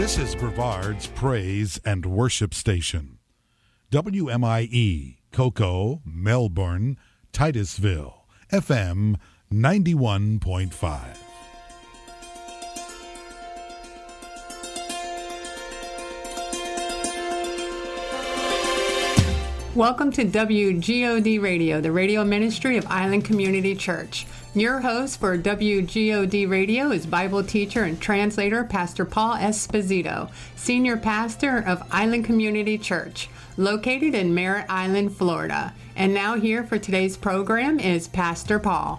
This is Brevard's Praise and Worship Station. WMIE, Cocoa, Melbourne, Titusville, FM 91.5. Welcome to WGOD Radio, the radio ministry of Island Community Church. Your host for WGOD Radio is Bible teacher and translator Pastor Paul Esposito, senior pastor of Island Community Church, located in Merritt Island, Florida. And now here for today's program is Pastor Paul.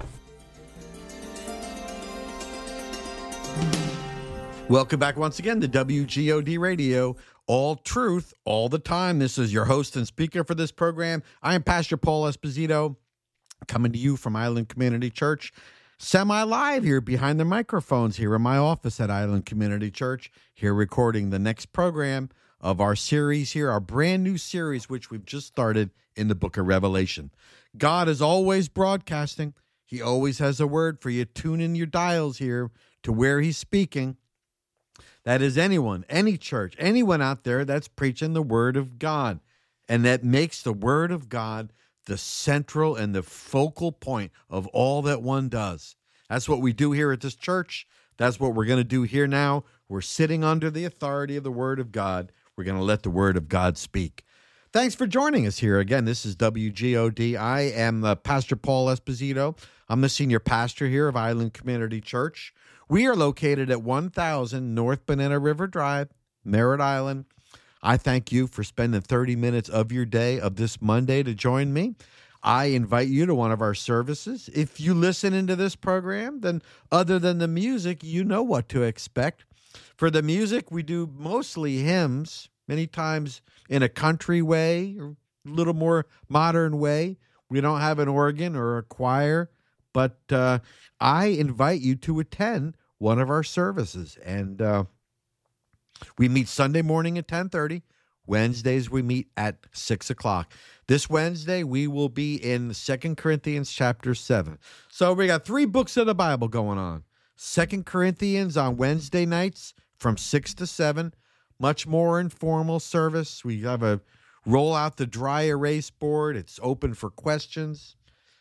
Welcome back once again to WGOD Radio. All truth, all the time. This is your host and speaker for this program. I am Pastor Paul Esposito, coming to you from Island Community Church, semi-live here behind the microphones here in my office at Island Community Church, here recording the next program of our series here, our brand new series, which we've just started in the book of Revelation. God is always broadcasting. He always has a word for you. Tune in your dials here to where he's speaking. That is anyone, any church, anyone out there that's preaching the word of God. And that makes the word of God the central and the focal point of all that one does. That's what we do here at this church. That's what we're going to do here now. We're sitting under the authority of the word of God. We're going to let the word of God speak. Thanks for joining us here. Again, this is WGOD. I am Pastor Paul Esposito. I'm the senior pastor here of Island Community Church. We are located at 1000 North Banana River Drive, Merritt Island. I thank you for spending 30 minutes of your day of this Monday to join me. I invite you to one of our services. If you listen into this program, then other than the music, you know what to expect. For the music, we do mostly hymns, many times in a country way, or a little more modern way. We don't have an organ or a choir, but I invite you to attend one of our services. And we meet Sunday morning at 10:30. Wednesdays, we meet at 6 o'clock. This Wednesday, we will be in 2 Corinthians chapter 7. So we got 3 books of the Bible going on. 2 Corinthians on Wednesday nights from 6 to 7. Much more informal service. We have a roll out the dry erase board. It's open for questions,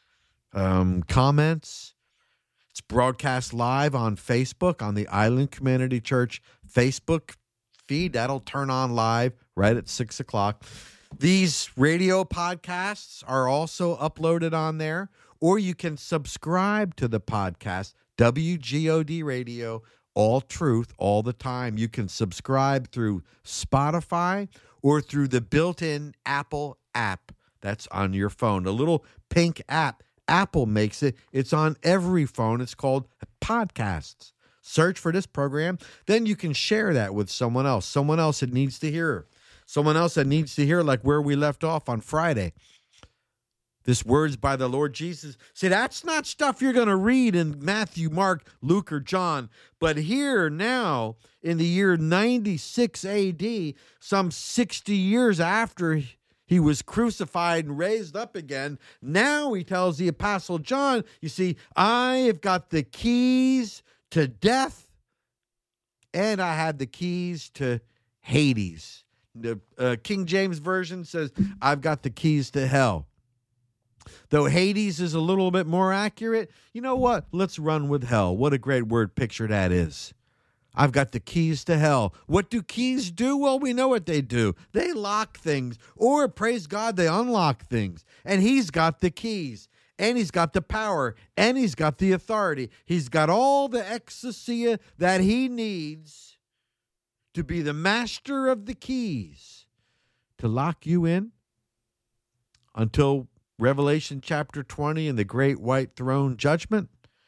comments. It's broadcast live on Facebook, on the Island Community Church Facebook feed. That'll turn on live right at 6 o'clock. These radio podcasts are also uploaded on there, or you can subscribe to the podcast, WGOD Radio, all truth, all the time. You can subscribe through Spotify or through the built-in Apple app that's on your phone, a little pink app. Apple makes it. It's on every phone. It's called Podcasts. Search for this program. Then you can share that with someone else that needs to hear. Someone else that needs to hear, like where we left off on Friday. This words by the Lord Jesus. See, that's not stuff you're going to read in Matthew, Mark, Luke, or John. But here now, in the year 96 AD, some 60 years after he was crucified and raised up again, now he tells the Apostle John, you see, I have got the keys to death, and I have the keys to Hades. The King James Version says, I've got the keys to hell. Though Hades is a little bit more accurate, you know what? Let's run with hell. What a great word picture that is. I've got the keys to hell. What do keys do? Well, we know what they do. They lock things, or praise God, they unlock things. And he's got the keys, and he's got the power, and he's got the authority. He's got all the exousia that he needs to be the master of the keys to lock you in until Revelation chapter 20 and the great white throne judgment,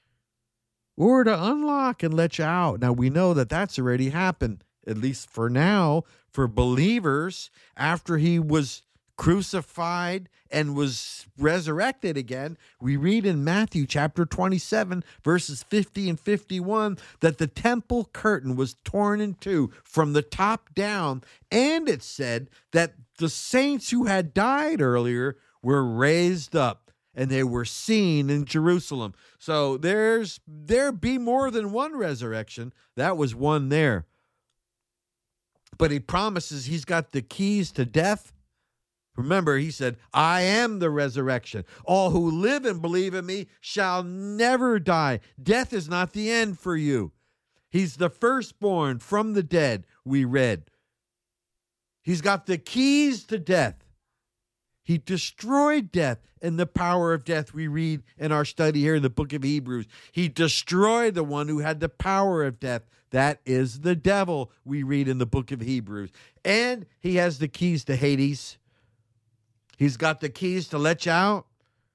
or to unlock and let you out. Now, we know that that's already happened, at least for now, for believers after he was crucified and was resurrected again. We read in Matthew chapter 27, verses 50 and 51, that the temple curtain was torn in two from the top down, and it said that the saints who had died earlier were raised up, and they were seen in Jerusalem. So there be more than one resurrection. That was one there. but he promises he's got the keys to death. Remember, he said, I am the resurrection. All who live and believe in me shall never die. Death is not the end for you. He's the firstborn from the dead, we read. He's got the keys to death. He destroyed death and the power of death, we read in our study here in the book of Hebrews. He destroyed the one who had the power of death. That is the devil, we read in the book of Hebrews. And he has the keys to Hades. He's got the keys to let you out,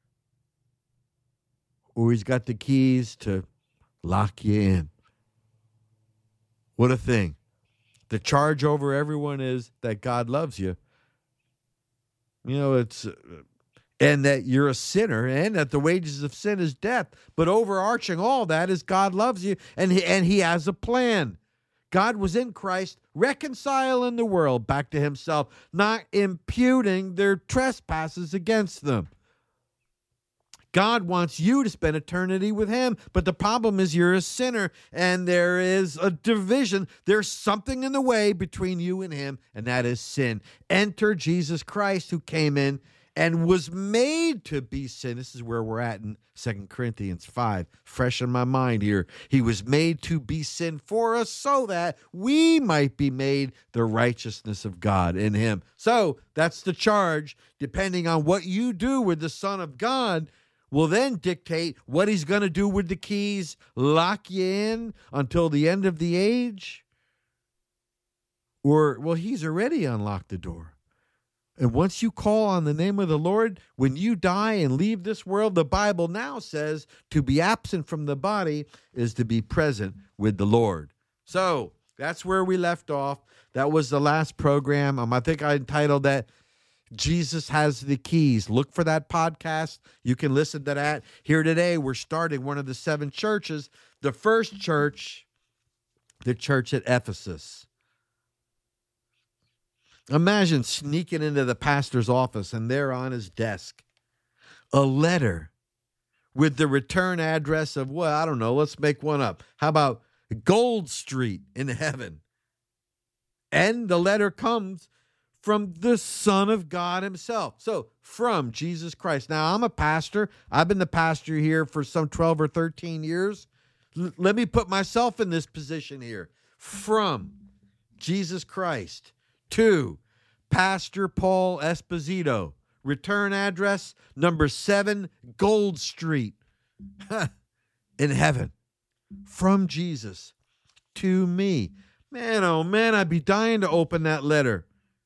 or he's got the keys to lock you in. What a thing. The charge over everyone is that God loves you. You know, it's and that you're a sinner and that the wages of sin is death. But overarching all that is God loves you and he has a plan. God was in Christ, reconciling the world back to himself, not imputing their trespasses against them. God wants you to spend eternity with him, but the problem is you're a sinner and there is a division. There's something in the way between you and him, and that is sin. Enter Jesus Christ, who came in and was made to be sin. This is where we're at in 2 Corinthians 5, fresh in my mind here. He was made to be sin for us so that we might be made the righteousness of God in him. So that's the charge. Depending on what you do with the Son of God will then dictate what he's going to do with the keys, lock you in until the end of the age. Or, well, he's already unlocked the door. And once you call on the name of the Lord, when you die and leave this world, the Bible now says to be absent from the body is to be present with the Lord. So that's where we left off. That was the last program. I think I entitled that Jesus Has the Keys. Look for that podcast. You can listen to that. Here today, we're starting one of the 7 churches. The first church, the church at Ephesus. Imagine sneaking into the pastor's office and there on his desk, a letter with the return address of, well, I don't know, let's make one up. How about Gold Street in heaven? And the letter comes from the Son of God himself. So from Jesus Christ. Now, I'm a pastor. I've been the pastor here for some 12 or 13 years. Let me put myself in this position here. From Jesus Christ to Pastor Paul Esposito. Return address, number 7 Gold Street in heaven. From Jesus to me. Man, oh man, I'd be dying to open that letter.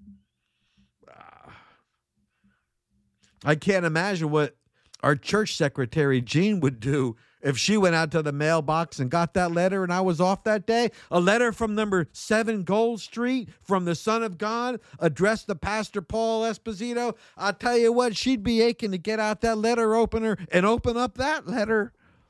I can't imagine what our church secretary, Jean, would do if she went out to the mailbox and got that letter and I was off that day. A letter from number 7 Gold Street from the Son of God addressed to Pastor Paul Esposito. I'll tell you what, she'd be aching to get out that letter opener and open up that letter.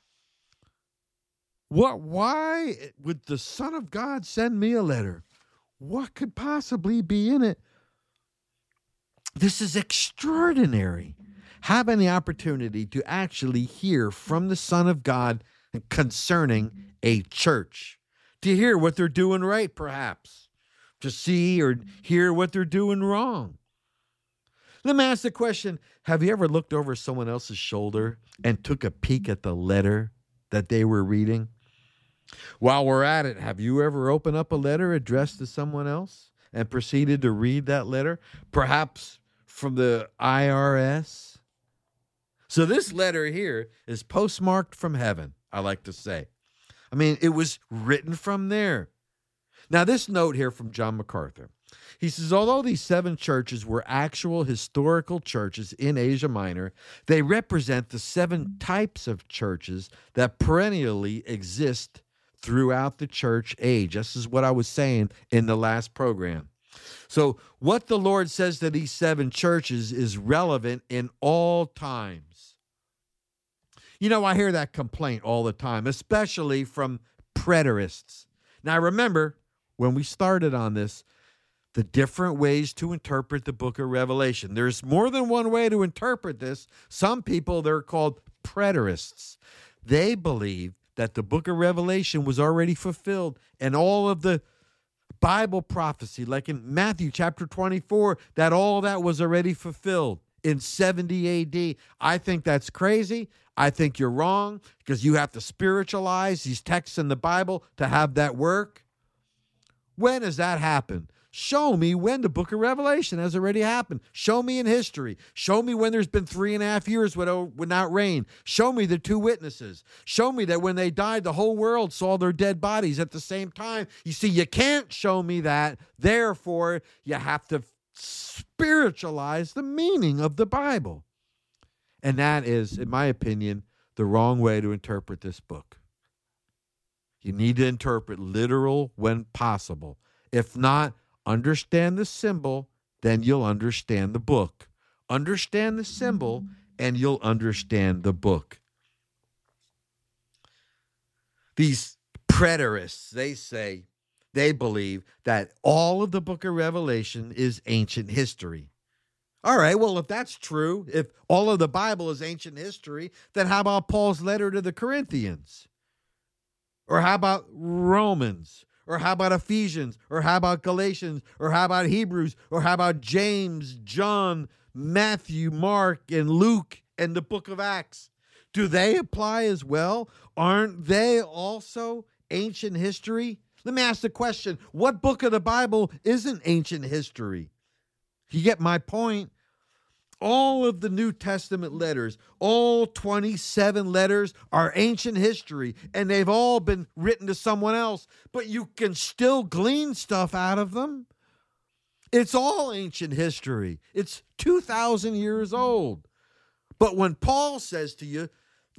Why would the Son of God send me a letter? What could possibly be in it? This is extraordinary. Having the opportunity to actually hear from the Son of God concerning a church. To hear what they're doing right, perhaps. To see or hear what they're doing wrong. Let me ask the question, have you ever looked over someone else's shoulder and took a peek at the letter that they were reading? While we're at it, have you ever opened up a letter addressed to someone else and proceeded to read that letter? Perhaps from the IRS? So this letter here is postmarked from heaven, I like to say. I mean, it was written from there. Now, this note here from John MacArthur. He says, although these 7 churches were actual historical churches in Asia Minor, they represent the 7 types of churches that perennially exist throughout the church age. This is what I was saying in the last program. So what the Lord says to these 7 churches is relevant in all times. You know, I hear that complaint all the time, especially from preterists. Now, remember, when we started on this, the different ways to interpret the book of Revelation. There's more than one way to interpret this. Some people, they're called preterists. They believe that the book of Revelation was already fulfilled and all of the Bible prophecy, like in Matthew chapter 24, that all that was already fulfilled in 70 AD. I think that's crazy. I think you're wrong because you have to spiritualize these texts in the Bible to have that work. When has that happened? Show me when the book of Revelation has already happened. Show me in history. Show me when there's been 3.5 years without rain. Show me the two witnesses. Show me that when they died, the whole world saw their dead bodies at the same time. You see, you can't show me that. Therefore, you have to spiritualize the meaning of the Bible. And that is, in my opinion, the wrong way to interpret this book. You need to interpret literal when possible. If not, understand the symbol, then you'll understand the book. Understand the symbol, and you'll understand the book. These preterists, they believe that all of the book of Revelation is ancient history. All right, well, if that's true, if all of the Bible is ancient history, then how about Paul's letter to the Corinthians? Or how about Romans? Or how about Ephesians? Or how about Galatians? Or how about Hebrews? Or how about James, John, Matthew, Mark, and Luke, and the book of Acts? Do they apply as well? Aren't they also ancient history? Let me ask the question, what book of the Bible isn't ancient history? You get my point? All of the New Testament letters, all 27 letters are ancient history, and they've all been written to someone else, but you can still glean stuff out of them. It's all ancient history. It's 2,000 years old. But when Paul says to you,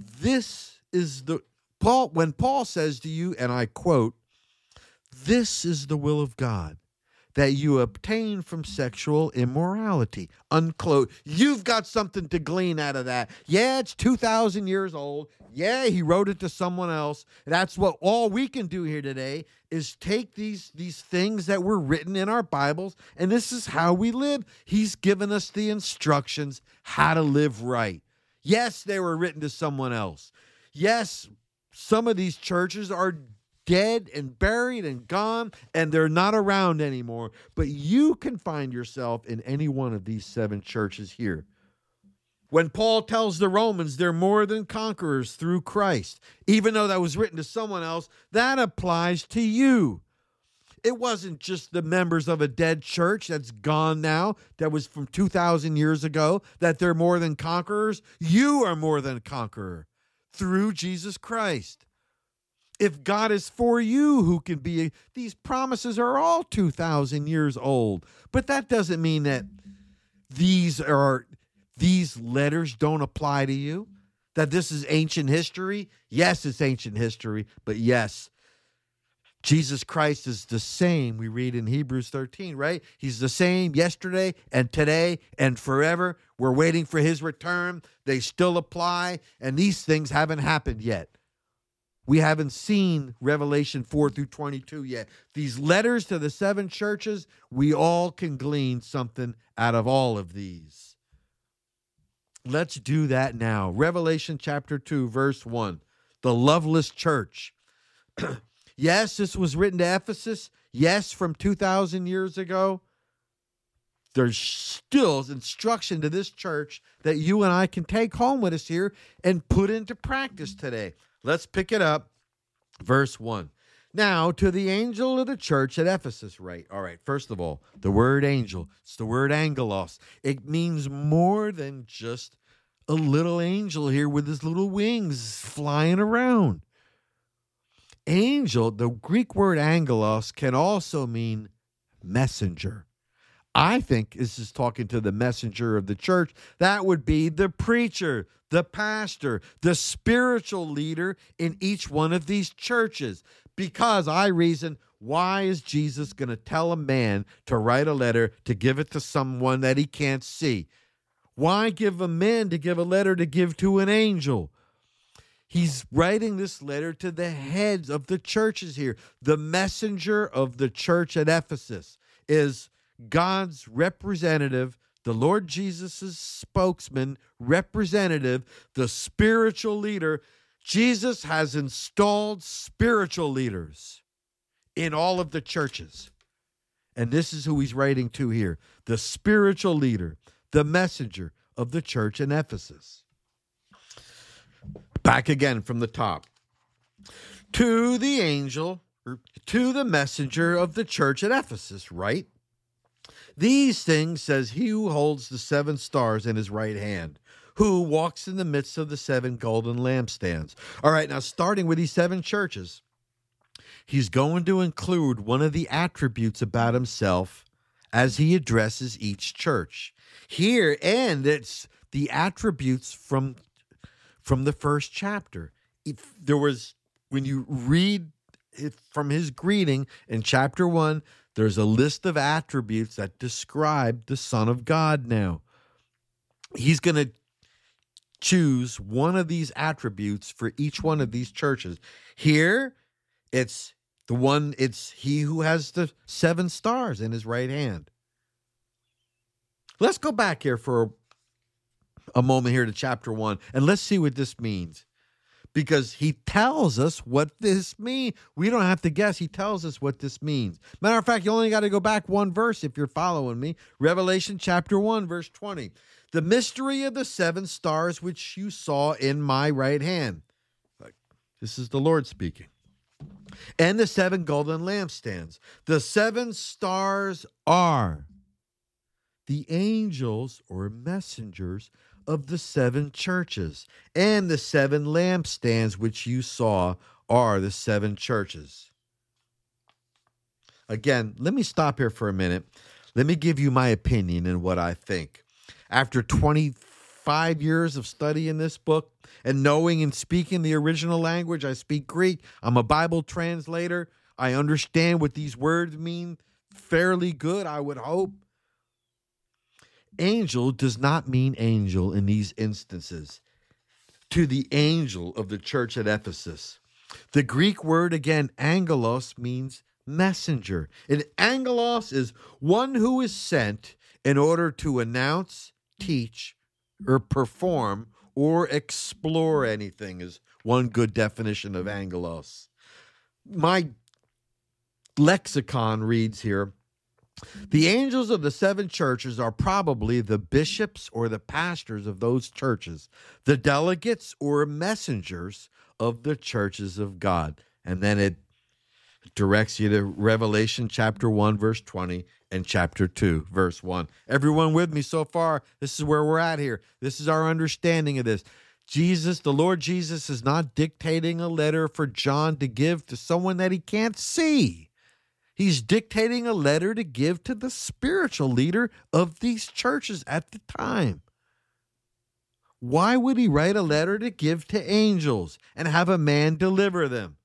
when Paul says to you, and I quote, "This is the will of God, that you obtain from sexual immorality," unquote. You've got something to glean out of that. Yeah, it's 2,000 years old. Yeah, he wrote it to someone else. That's what all we can do here today is take these things that were written in our Bibles, and this is how we live. He's given us the instructions how to live right. Yes, they were written to someone else. Yes, some of these churches are dead and buried and gone, and they're not around anymore. But you can find yourself in any one of these 7 churches here. When Paul tells the Romans they're more than conquerors through Christ, even though that was written to someone else, that applies to you. It wasn't just the members of a dead church that's gone now, that was from 2,000 years ago, that they're more than conquerors. You are more than a conqueror through Jesus Christ. If God is for you, who can be? These promises are all 2,000 years old. But that doesn't mean that these letters don't apply to you, that this is ancient history. Yes, it's ancient history, but yes, Jesus Christ is the same. We read in Hebrews 13, right? He's the same yesterday and today and forever. We're waiting for his return. They still apply, and these things haven't happened yet. We haven't seen Revelation 4 through 22 yet. These letters to the 7 churches, we all can glean something out of all of these. Let's do that now. Revelation chapter 2, verse 1. The loveless church. Yes, this was written to Ephesus. Yes, from 2,000 years ago. There's still instruction to this church that you and I can take home with us here and put into practice today. Let's pick it up. Verse 1. Now, to the angel of the church at Ephesus write. All right, first of all, the word angel. It's the word angelos. It means more than just a little angel here with his little wings flying around. Angel, the Greek word angelos, can also mean messenger. I think this is talking to the messenger of the church. That would be the preacher, the pastor, the spiritual leader in each one of these churches. Because I reason, why is Jesus going to tell a man to write a letter to give it to someone that he can't see? Why give a man to give a letter to give to an angel? He's writing this letter to the heads of the churches here. The messenger of the church at Ephesus is God's representative, the Lord Jesus' spokesman, representative, the spiritual leader. Jesus has installed spiritual leaders in all of the churches. And this is who he's writing to here, the spiritual leader, the messenger of the church in Ephesus. Back again from the top. To the angel, or to the messenger of the church at Ephesus, right? These things says he who holds the 7 stars in his right hand, who walks in the midst of the 7 golden lampstands. All right, now starting with these 7 churches, he's going to include one of the attributes about himself as he addresses each church. Here, and it's the attributes from the first chapter. When you read it from his greeting in chapter 1, there's a list of attributes that describe the Son of God now. He's going to choose one of these attributes for each one of these churches. Here, it's he who has the 7 stars in his right hand. Let's go back here for a moment here to chapter 1, and let's see what this means. Because he tells us what this means. We don't have to guess. He tells us what this means. Matter of fact, you only got to go back one verse if you're following me. Revelation chapter 1, verse 20. The mystery of the 7 stars which you saw in my right hand. This is the Lord speaking. And the 7 golden lampstands. The 7 stars are the angels or messengers of the 7 churches, and the 7 lampstands which you saw are the 7 churches. Again, let me stop here for a minute. Let me give you my opinion and what I think. After 25 years of studying this book and knowing and speaking the original language, I speak Greek. I'm a Bible translator. I understand what these words mean fairly good, I would hope. Angel does not mean angel in these instances. To the angel of the church at Ephesus. The Greek word, again, angelos, means messenger. And angelos is one who is sent in order to announce, teach, or perform, or explore anything is one good definition of angelos. My lexicon reads here, the angels of the 7 churches are probably the bishops or the pastors of those churches, the delegates or messengers of the churches of God. And then it directs you to Revelation chapter 1, verse 20, and chapter 2, verse 1. Everyone with me so far? This is where we're at here. This is our understanding of this. Jesus, the Lord Jesus, is not dictating a letter for John to give to someone that he can't see. He's dictating a letter to give to the spiritual leader of these churches at the time. Why would he write a letter to give to angels and have a man deliver them?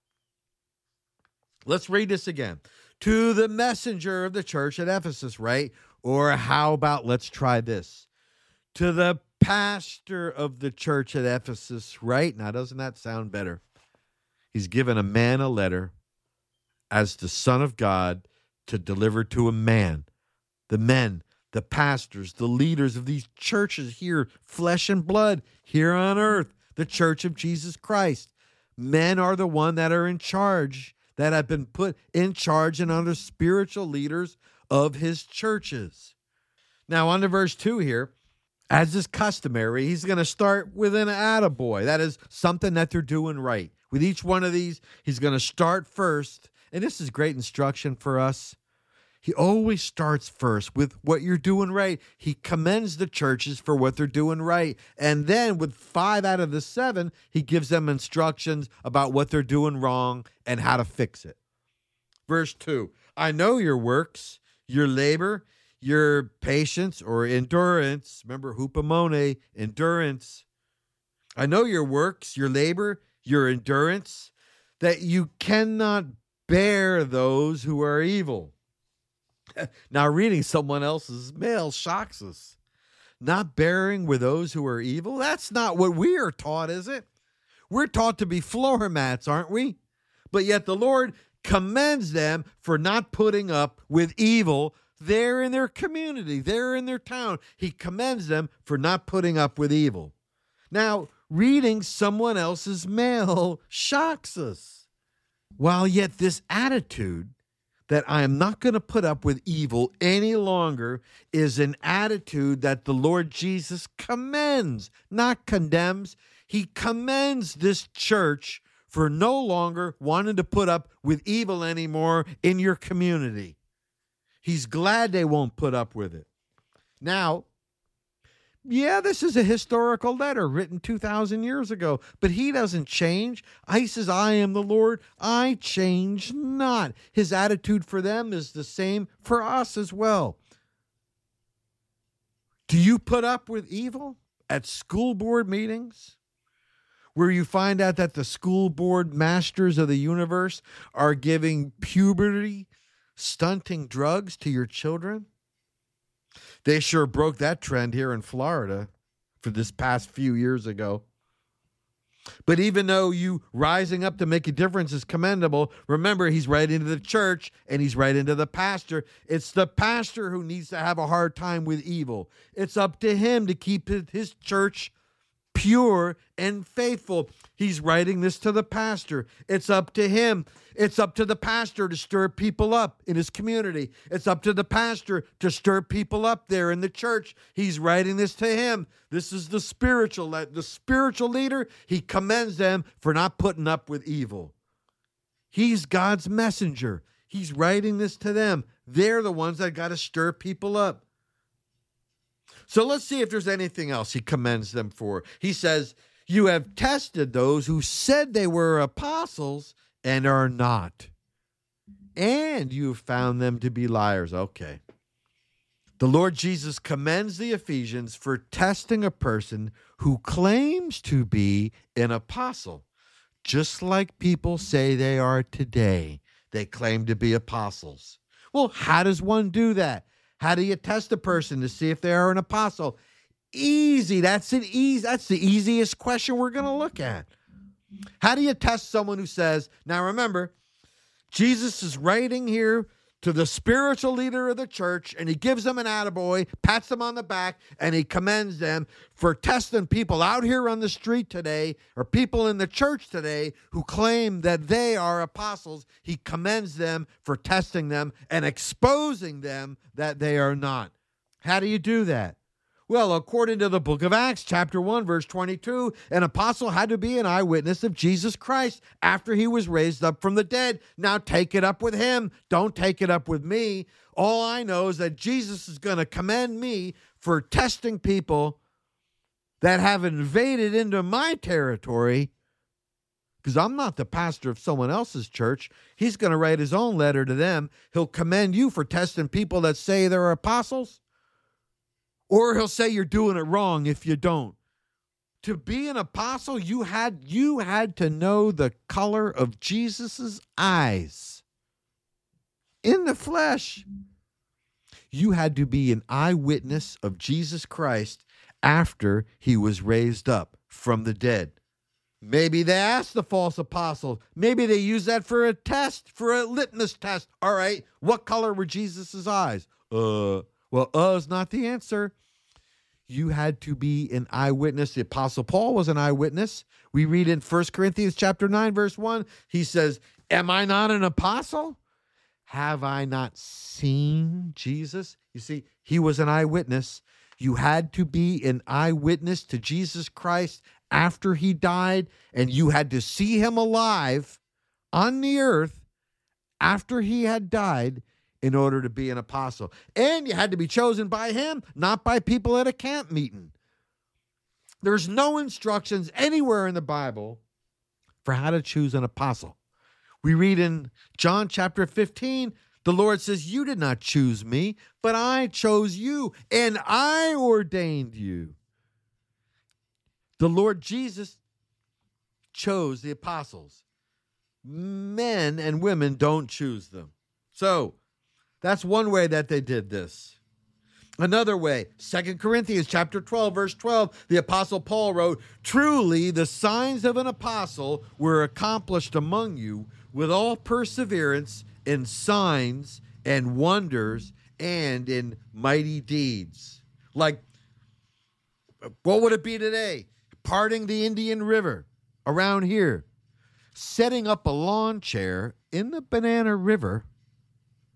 Let's read this again. To the messenger of the church at Ephesus, right? Or how about, let's try this. To the pastor of the church at Ephesus, right? Now, doesn't that sound better? He's given a man a letter as the Son of God to deliver to a man. The men, the pastors, the leaders of these churches here, flesh and blood, here on earth, the church of Jesus Christ. Men are the one that are in charge, that have been put in charge and under spiritual leaders of his churches. Now, on to verse 2 here. As is customary, he's going to start with an attaboy. That is something that they're doing right. With each one of these, he's going to start first. And this is great instruction for us. He always starts first with what you're doing right. He commends the churches for what they're doing right. And then with 5 out of the 7, he gives them instructions about what they're doing wrong and how to fix it. Verse 2, I know your works, your labor, your patience or endurance. Remember, hupomone, endurance. I know your works, your labor, your endurance, that you cannot bear those who are evil. Now, reading someone else's mail shocks us. Not bearing with those who are evil? That's not what we are taught, is it? We're taught to be floor mats, aren't we? But yet the Lord commends them for not putting up with evil there in their community, there in their town. He commends them for not putting up with evil. Now, reading someone else's mail shocks us. While yet this attitude that I am not going to put up with evil any longer is an attitude that the Lord Jesus commends, not condemns. He commends this church for no longer wanting to put up with evil anymore in your community. He's glad they won't put up with it. Now, yeah, this is a historical letter written 2,000 years ago, but he doesn't change. He says, I am the Lord, I change not. His attitude for them is the same for us as well. Do you put up with evil at school board meetings, where you find out that the school board masters of the universe are giving puberty stunting drugs to your children? They sure broke that trend here in Florida for this past few years ago. But even though you rising up to make a difference is commendable, remember, he's right into the church and he's right into the pastor. It's the pastor who needs to have a hard time with evil. It's up to him to keep his church pure and faithful. He's writing this to the pastor. It's up to him. It's up to the pastor to stir people up in his community. It's up to the pastor to stir people up there in the church. He's writing this to him. This is the spiritual leader. He commends them for not putting up with evil. He's God's messenger. He's writing this to them. They're the ones that got to stir people up. So let's see if there's anything else he commends them for. He says, you have tested those who said they were apostles and are not, and you have found them to be liars. Okay. The Lord Jesus commends the Ephesians for testing a person who claims to be an apostle, just like people say they are today. They claim to be apostles. Well, how does one do that? How do you test a person to see if they are an apostle? Easy. That's the easiest question we're going to look at. How do you test someone who says, now remember, Jesus is writing here to the spiritual leader of the church, and he gives them an attaboy, pats them on the back, and he commends them for testing people out here on the street today, or people in the church today who claim that they are apostles. He commends them for testing them and exposing them that they are not. How do you do that? Well, according to the book of Acts, chapter 1, verse 22, an apostle had to be an eyewitness of Jesus Christ after he was raised up from the dead. Now take it up with him. Don't take it up with me. All I know is that Jesus is going to commend me for testing people that have invaded into my territory, because I'm not the pastor of someone else's church. He's going to write his own letter to them. He'll commend you for testing people that say they're apostles. Or he'll say you're doing it wrong if you don't. To be an apostle, you had to know the color of Jesus's eyes in the flesh. You had to be an eyewitness of Jesus Christ after he was raised up from the dead. Maybe they asked the false apostle. Maybe they used that for a test, for a litmus test. All right, what color were Jesus's eyes? Is not the answer. You had to be an eyewitness. The Apostle Paul was an eyewitness. We read in 1 Corinthians chapter 9, verse 1, he says, am I not an apostle? Have I not seen Jesus? You see, he was an eyewitness. You had to be an eyewitness to Jesus Christ after he died, and you had to see him alive on the earth after he had died in order to be an apostle. And you had to be chosen by him, not by people at a camp meeting. There's no instructions anywhere in the Bible for how to choose an apostle. We read in John chapter 15, the Lord says, you did not choose me, but I chose you, and I ordained you. The Lord Jesus chose the apostles. Men and women don't choose them. So, that's one way that they did this. Another way, 2 Corinthians chapter 12, verse 12, the Apostle Paul wrote, truly the signs of an apostle were accomplished among you with all perseverance in signs and wonders and in mighty deeds. Like, what would it be today? Parting the Indian River around here, setting up a lawn chair in the Banana River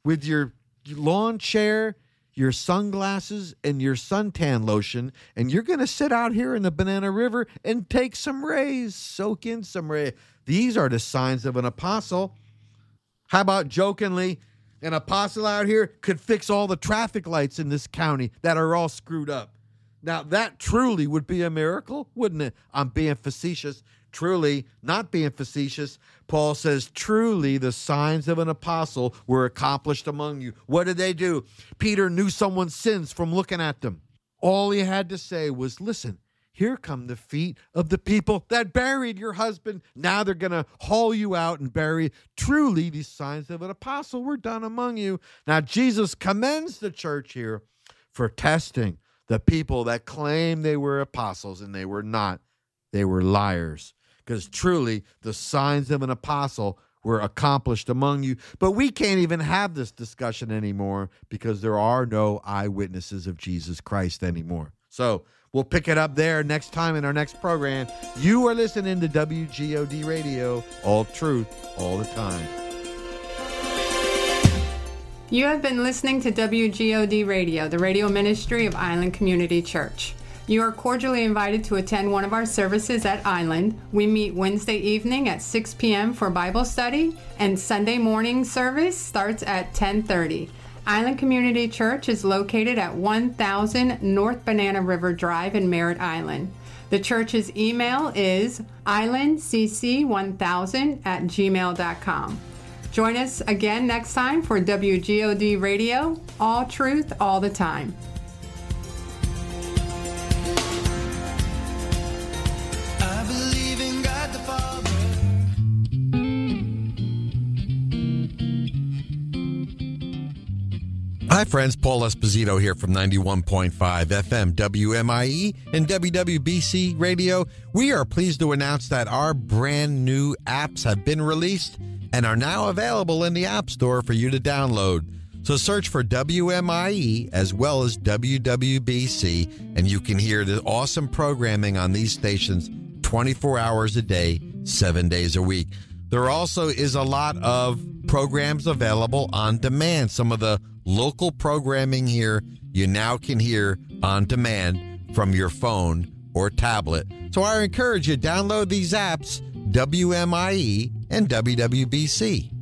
with your lawn chair, your sunglasses, and your suntan lotion, and you're going to sit out here in the Banana River and take some rays, soak in some rays. These are the signs of an apostle. How about jokingly, an apostle out here could fix all the traffic lights in this county that are all screwed up. Now, that truly would be a miracle, wouldn't it? I'm being facetious. Truly, not being facetious, Paul says, truly the signs of an apostle were accomplished among you. What did they do? Peter knew someone's sins from looking at them. All he had to say was, listen, here come the feet of the people that buried your husband. Now they're going to haul you out and bury. Truly, these signs of an apostle were done among you. Now, Jesus commends the church here for testing the people that claim they were apostles, and they were not. They were liars. Because truly, the signs of an apostle were accomplished among you. But we can't even have this discussion anymore because there are no eyewitnesses of Jesus Christ anymore. So we'll pick it up there next time in our next program. You are listening to WGOD Radio, all truth, all the time. You have been listening to WGOD Radio, the radio ministry of Island Community Church. You are cordially invited to attend one of our services at Island. We meet Wednesday evening at 6 p.m. for Bible study, and Sunday morning service starts at 10:30. Island Community Church is located at 1000 North Banana River Drive in Merritt Island. The church's email is islandcc1000@gmail.com. Join us again next time for WGOD Radio, all truth, all the time. I believe in God the Father. Hi, friends. Paul Esposito here from 91.5 FM WMIE and WWBC Radio. We are pleased to announce that our brand new apps have been released and are now available in the App Store for you to download. So search for WMIE as well as WWBC, and you can hear the awesome programming on these stations 24 hours a day, 7 days a week. There also is a lot of programs available on demand. Some of the local programming here you now can hear on demand from your phone or tablet. So I encourage you, download these apps, WMIE and WWBC.